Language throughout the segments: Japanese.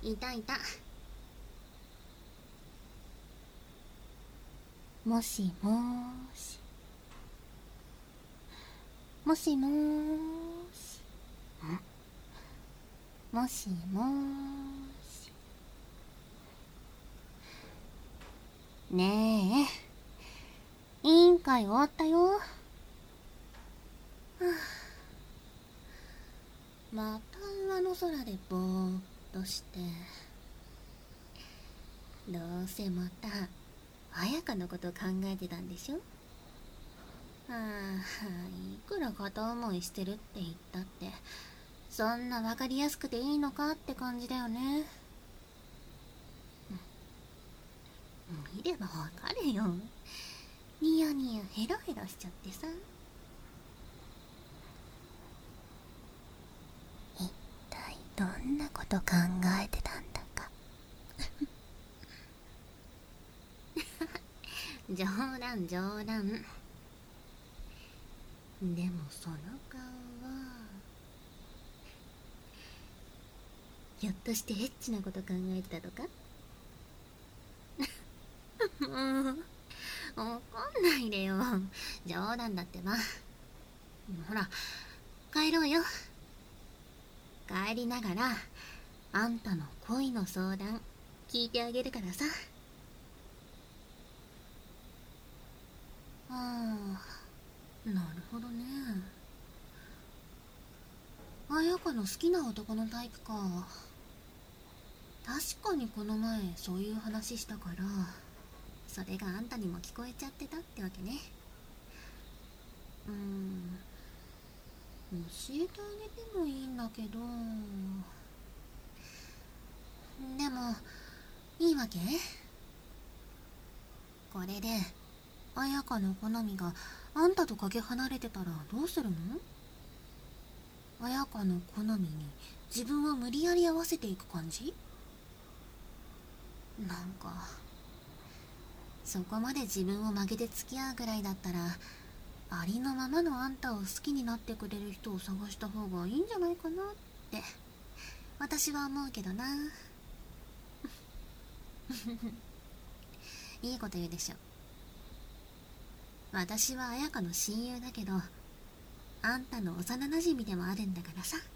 いたいた。もしもーし。もしもーし。もしもーし。ねえ、委員会終わったよ。また上の空でぼーっとして。どうせまた彩香のこと考えてたんでしょ。いくら片思いしてるって言ったってそんな分かりやすくていいのかって感じだよね。見ればわかるよ。ニヤニヤヘラヘラしちゃってさ。一体どんなこと考えてたんだか。冗談冗談。でもその顔はひょっとしてエッチなこと考えてたとか。もう怒んないでよ。冗談だってば。ほら帰ろうよ。帰りながらあんたの恋の相談聞いてあげるからさ。なるほどね。彩香の好きな男のタイプか。確かにこの前そういう話したからそれがあんたにも聞こえちゃってたってわけね。教えてあげてもいいんだけど。でもいいわけ？これで彩香の好みがあんたとかけ離れてたらどうするの？彩香の好みに自分を無理やり合わせていく感じ？なんかそこまで自分を曲げて付き合うぐらいだったらありのままのあんたを好きになってくれる人を探した方がいいんじゃないかなって私は思うけどな。いいこと言うでしょ。私は彩香の親友だけどあんたの幼なじみでもあるんだからさ。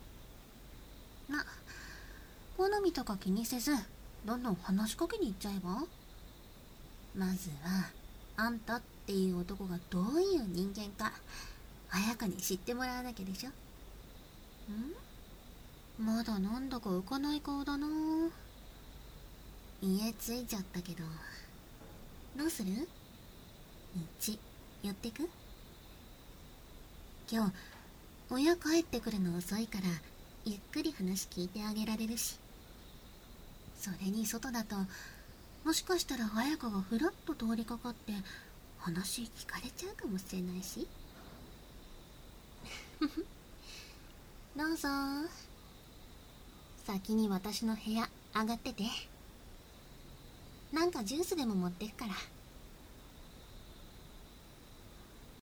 好みとか気にせずどんどん話しかけに行っちゃえば。まずはあんたっていう男がどういう人間か彩香に知ってもらわなきゃでしょ。まだなんだか浮かない顔だな。家着いちゃったけどどうする？道寄ってく？今日親帰ってくるの遅いからゆっくり話聞いてあげられるし。それに外だともしかしたら彩香がふらっと通りかかって話聞かれちゃうかもしれないし。どうぞ。先に私の部屋上がってて。なんかジュースでも持ってくから。